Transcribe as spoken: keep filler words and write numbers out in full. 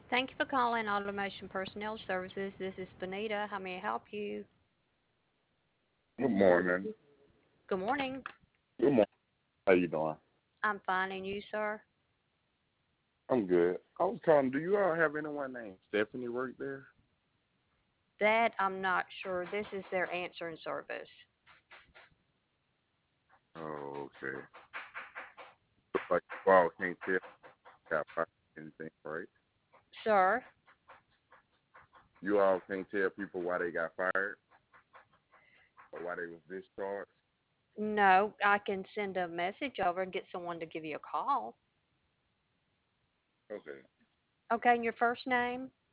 Thank you for calling Automation Personnel Services. This is Benita. How may I help you? Good morning. Good morning. Good morning. How you doing? I'm fine, and you, sir? I'm good. I was calling. Do you all have anyone named Stephanie work there? That I'm not sure. This is their answering service. Oh, okay. Looks like you all can't tell got fired or anything, right? Sir? You all can't tell people why they got fired or why they was discharged. No, I can send a message over and get someone to give you a call. Okay. Okay, and your first name?